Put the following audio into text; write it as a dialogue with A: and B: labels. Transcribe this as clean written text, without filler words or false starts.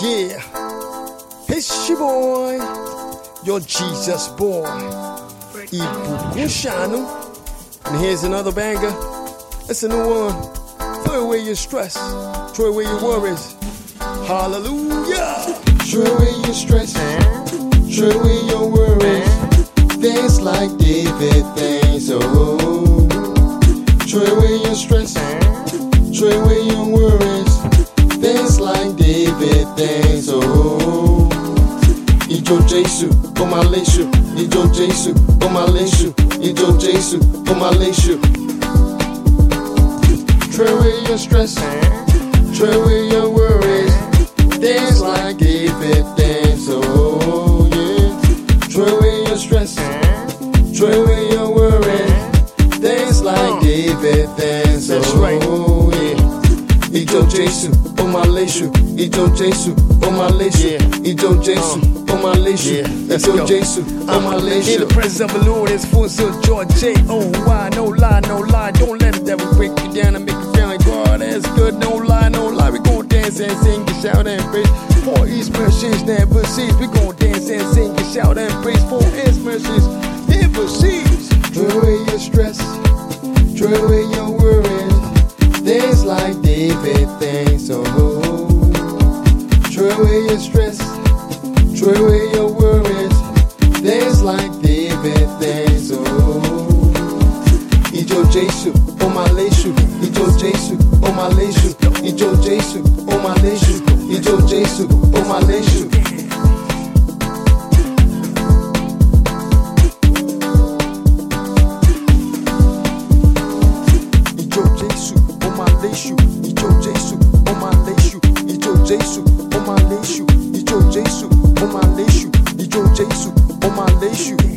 A: Yeah, it's your boy, your Jesus boy, Ibu Shanu. And here's another banger. It's a new one. Throw away your stress, throw away your worries. Hallelujah.
B: Throw away your stress, throw away your worries. Things like David things, oh. Throw away your stress, throw away your worries. Things like David things, oh. Ijo Jesu, Omaleshu. Ijo Jesu, Omaleshu. Ijo Jesu, Omaleshu. Throw away your stress, throw away your worries. Things like David things, oh yeah. Throw away your stress, throw away your worries. Things like David things, oh yeah. Ijo Jesu, Omaleshu. Ijo Jesu, Omaleshu. Ijo Jesu, Omaleshu. Ijo Jesu, Omaleshu.
A: In the presence of the Lord is full of joy. J-O-Y, no lie, no lie. Don't let the devil break you down and make you feel like God is good. No lie, no lie. We gon' dance and sing and shout and praise. For His mercies never cease. We gon' dance and sing and shout and praise. For His mercies never cease.
B: Throw away your stress, throw away your worries. Things like David things, oh. Throw away your stress, throw away your worries. Things like David things, oh. Ijo Jesu, Omaleshu. Ijo Jesu, Omaleshu. Ijo Jesu, Omaleshu. Ijo Jesu, Omaleshu.
A: Ijo Jesu, Omaleshu. Ijo Jesu, Omaleshu. Ijo Jesu, Omaleshu. Ijo Jesu, Omaleshu. Ijo Jesu, Omaleshu.